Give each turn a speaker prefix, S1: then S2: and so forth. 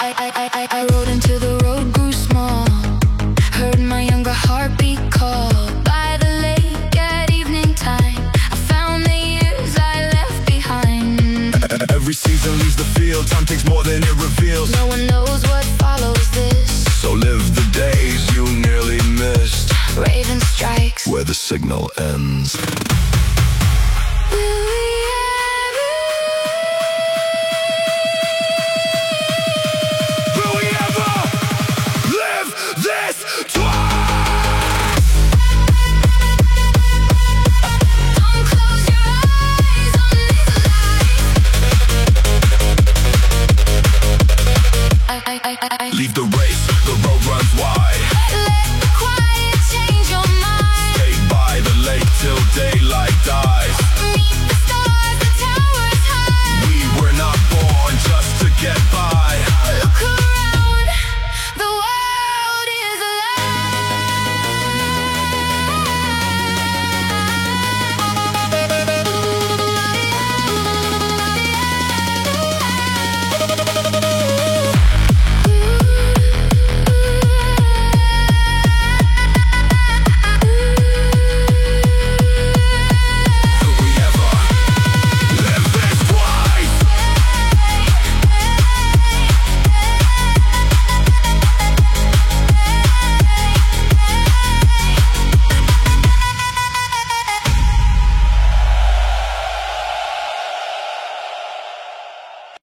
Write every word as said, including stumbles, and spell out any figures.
S1: I, I, I, I rode into the road, grew small. Heard my younger heartbeat call. By the lake at evening time, I found the years I left behind.
S2: Every season leaves the field, time takes more than it reveals.
S1: No one knows what follows this.
S2: So live the days you nearly missed.
S1: Raven strikes
S2: where the signal ends.
S1: Will we ever,
S2: will we ever live this twice?
S1: Don't close your eyes on this life. I, I, I, I,
S2: Leave the race, the road runs wide.